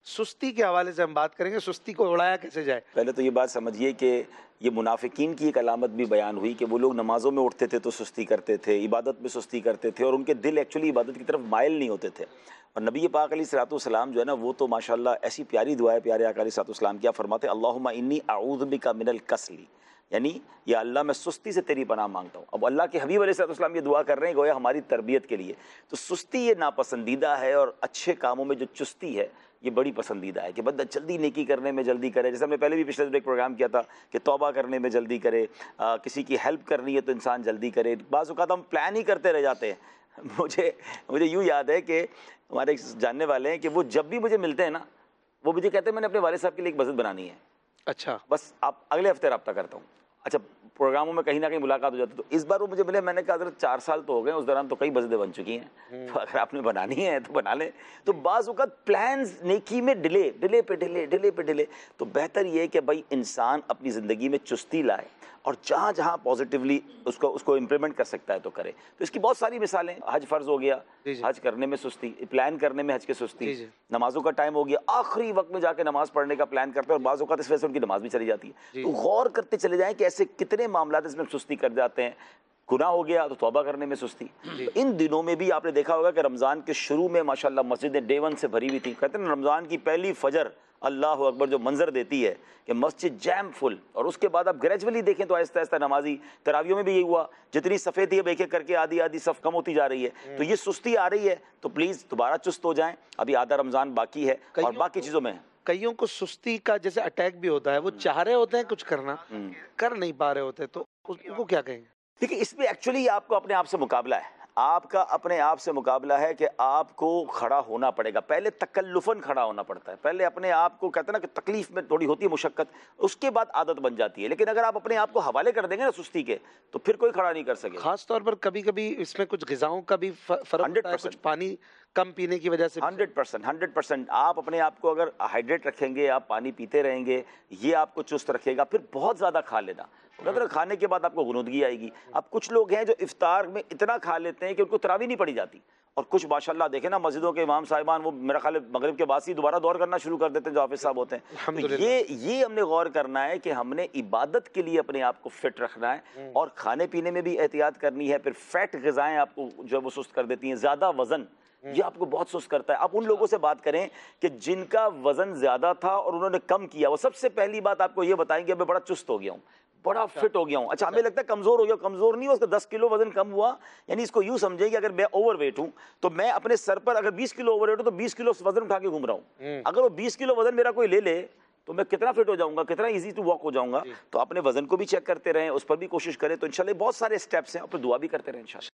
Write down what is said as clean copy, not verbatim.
سستی کے حوالے سے ہم بات کریں گے، سستی کو اڑایا کیسے جائے۔ پہلے تو یہ بات سمجھیے کہ یہ منافقین کی ایک علامت بھی بیان ہوئی کہ وہ لوگ نمازوں میں اٹھتے تھے تو سستی کرتے تھے، عبادت میں سستی کرتے تھے، اور ان کے دل ایکچولی عبادت کی طرف مائل نہیں ہوتے تھے۔ اور نبی پاک علیہ الصلوۃ والسلام جو ہے نا، وہ تو ماشاءاللہ ایسی پیاری دعا ہے پیارے آقا علیہ الصلوۃ والسلام کیا فرماتے ہیں، اللہم انی اعوذ بک من الکسل، یعنی یا اللہ میں سستی سے تیری پناہ مانگتا ہوں۔ اب اللہ کے حبیب علیہ الصلوۃ والسلام یہ دعا کر رہے ہیں گویا ہماری تربیت کے لیے، تو سستی یہ ناپسندیدہ ہے، اور اچھے کاموں میں جو چستی ہے یہ بڑی پسندیدہ ہے کہ بندہ جلدی نیکی کرنے میں جلدی کرے، جیسے ہم نے پہلے بھی پچھلے ایک پروگرام کیا تھا کہ توبہ کرنے میں جلدی کرے، کسی کی ہیلپ کرنی ہے تو انسان جلدی کرے۔ بعض اوقات ہم پلان ہی کرتے رہ جاتے ہیں۔ مجھے یوں یاد ہے کہ ہمارے ایک جاننے والے ہیں کہ وہ جب بھی مجھے ملتے ہیں نا، وہ مجھے کہتے ہیں میں نے اپنے والد صاحب کے لیے ایک مسجد بنانی ہے، اچھا بس آپ اگلے ہفتے رابطہ کرتا ہوں۔ اچھا پروگراموں میں کہیں نہ کہیں ملاقات ہو جاتی ہے، تو اس بار وہ مجھے ملے، میں نے کہا حضرت 4 سال تو ہو گئے، اس دوران تو کئی مسجدیں بن چکی ہیں، تو اگر آپ نے بنانی ہے تو بنا لیں۔ تو بعض اوقات پلانز نیکی میں ڈیلے پہ ڈیلے، تو بہتر یہ ہے کہ بھائی انسان اپنی زندگی میں چستی لائے، اور جہاں جہاں پازیٹیولی اس کو امپلیمنٹ کر سکتا ہے تو کرے۔ تو اس کی بہت ساری مثالیں، حج فرض ہو گیا، حج کرنے میں سستی، پلان کرنے میں حج کے سستی، نمازوں کا ٹائم ہو گیا، آخری وقت میں جا کے نماز پڑھنے کا پلان کرتے ہیں، اور بعض اوقات اس وجہ سے ان کی نماز بھی چلی جاتی ہے۔ تو غور کرتے چلے جائیں کہ ایسے کتنے معاملات اس میں سستی کر جاتے ہیں۔ گناہ ہو گیا تو توبہ کرنے میں سستی۔ ان دنوں میں بھی آپ نے دیکھا ہوگا کہ رمضان کے شروع میں ماشاءاللہ مسجدیں ڈے 1 سے بھری ہوئی تھی، کہتے ہیں رمضان کی پہلی فجر اللہ اکبر جو منظر دیتی ہے کہ مسجد جیم فل، اور اس کے بعد آپ گریجولی دیکھیں تو آہستہ آہستہ نمازی، تراویحوں میں بھی یہی ہوا، جتنی صفیں تھی اب ایک ایک کر کے آدھی صف کم ہوتی جا رہی ہے۔ تو یہ سستی آ رہی ہے، تو پلیز دوبارہ چست ہو جائیں، ابھی آدھا رمضان باقی ہے، اور باقی چیزوں میں کئیوں کو سستی کا جیسے اٹیک بھی ہوتا ہے، وہ چاہ رہے ہوتے ہیں کچھ کرنا، کر نہیں پا رہے ہوتے، تو ان کو کیا کہیں گے؟ دیکھیے اس میں ایکچولی آپ کو اپنے آپ سے مقابلہ ہے، آپ کا اپنے آپ سے مقابلہ ہے کہ آپ کو کھڑا ہونا پڑے گا، پہلے تکلفاً کھڑا ہونا پڑتا ہے، پہلے اپنے آپ کو کہتے ہیں نا کہ تکلیف میں تھوڑی ہوتی ہے مشقت، اس کے بعد عادت بن جاتی ہے۔ لیکن اگر آپ اپنے آپ کو حوالے کر دیں گے نا سستی کے، تو پھر کوئی کھڑا نہیں کر سکے۔ خاص طور پر کبھی کبھی اس میں کچھ غذاؤں کا بھی فرق ہوتا ہے، کچھ پانی کم پینے کی وجہ سے۔ 100% آپ اپنے آپ کو اگر ہائیڈریٹ رکھیں گے، آپ پانی پیتے رہیں گے، یہ آپ کو چست رکھے گا۔ پھر بہت زیادہ کھا لینا، مگر کھانے کے بعد آپ کو غنودگی آئے گی۔ اب کچھ لوگ ہیں جو افطار میں اتنا کھا لیتے ہیں کہ ان کو تراویح نہیں پڑھی جاتی، اور کچھ ماشاءاللہ دیکھیں نا مسجدوں کے امام صاحبان، وہ میرا خیال ہے مغرب کے بعد سے دوبارہ دور کرنا شروع کر دیتے ہیں جو حافظ صاحب ہوتے ہیں۔ تو یہ ہم نے غور کرنا ہے کہ ہم نے عبادت کے لیے اپنے آپ کو فٹ رکھنا ہے، اور کھانے پینے میں بھی احتیاط کرنی ہے۔ پھر فیٹ غذائیں آپ کو جو وہ سست کر دیتی ہیں، زیادہ وزن یہ آپ کو بہت سست کرتا ہے۔ آپ ان لوگوں سے بات کریں کہ جن کا وزن زیادہ تھا اور انہوں نے کم کیا، وہ سب سے پہلی بات آپ کو یہ بتائیں گے میں بڑا چست ہو گیا ہوں، بڑا فٹ ہو گیا ہوں۔ اچھا ہمیں لگتا ہے کمزور ہو گیا، کمزور نہیں ہو، اس کا 10 کلو وزن کم ہوا، یعنی اس کو یوں سمجھیں کہ اگر میں اوور ویٹ ہوں تو میں اپنے سر پر اگر 20 کلو اوور ویٹ ہوں تو 20 کلو وزن اٹھا کے گھوم رہا ہوں۔ اگر وہ 20 کلو وزن میرا کوئی لے لے تو میں کتنا فٹ ہو جاؤں گا، کتنا ایزی ٹو واک ہو جاؤں گا۔ تو اپنے وزن کو بھی چیک کرتے رہیں، اس پر بھی کوشش کریں، تو انشاءاللہ بہت سارے سٹیپس ہیں، اور پھر دعا بھی کرتے رہیں انشاءاللہ۔